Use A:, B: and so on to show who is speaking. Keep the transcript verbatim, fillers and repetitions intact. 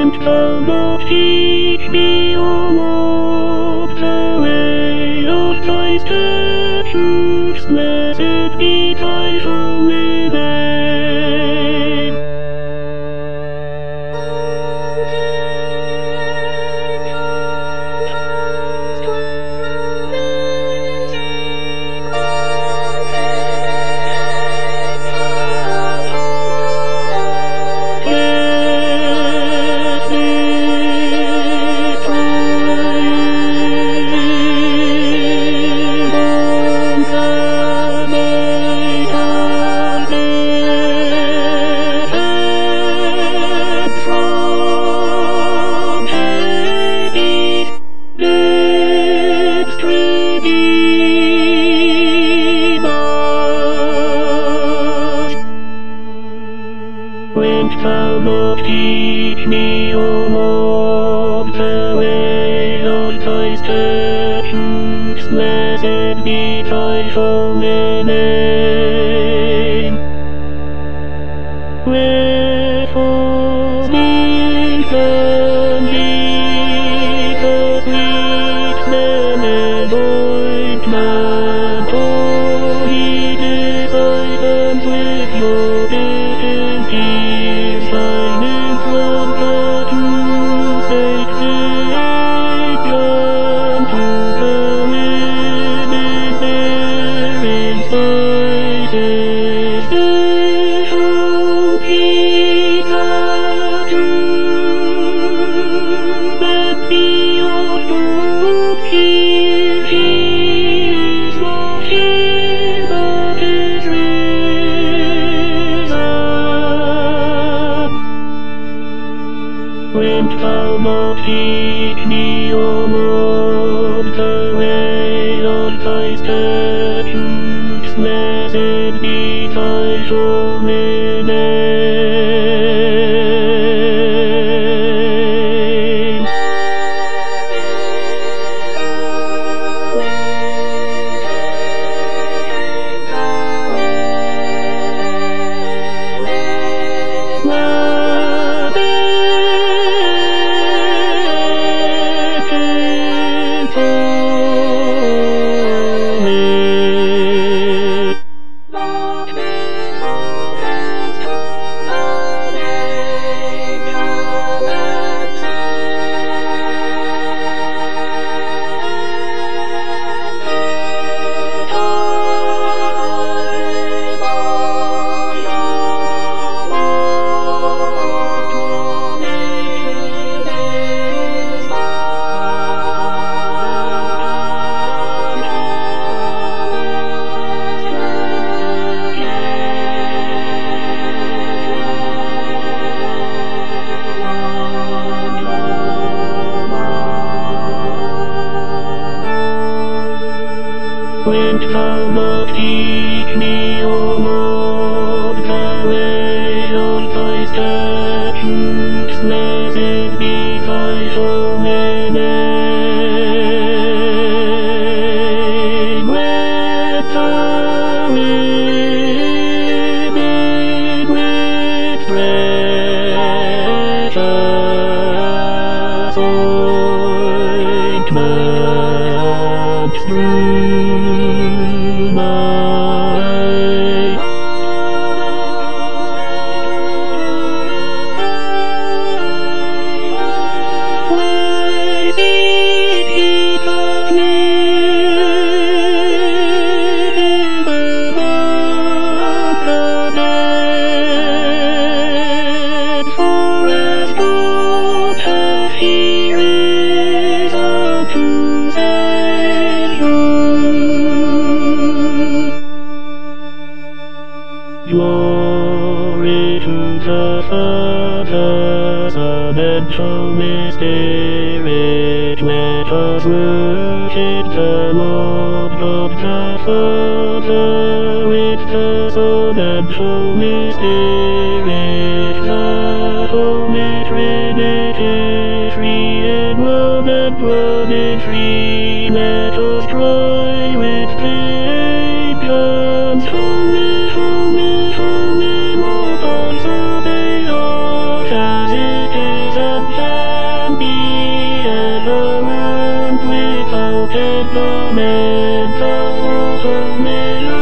A: When thou dost teach me all of the way of thy statutes, blessed be thy holy name. When thou dost teach me all of the way of thy statutes, blessed be thy holy name. Wherefore speak unto the sweet smelling ointment, for he disciples with your bitters tears, shining from the true Savior to the women bearing spices, to show Peter to that he ought to keep his love here that is risen. When thou dost teach me all of the way of thy statutes, blessed be thy holy name. When thou dost teach me all of the way of thy statutes, blessed be thy holy name. When thou living with precious ointments through my ways, it hath lived above the dead, for as God hath he risen to save you. Glory to the Father, Son, and Holy Spirit. Let us worship the Lord God the Father with the Son and Holy Spirit. The Holy Trinity, three in one and one in three. Let us cry with the angels, holy, holy, holy, Lord God Sabaoth, as it is and moment of a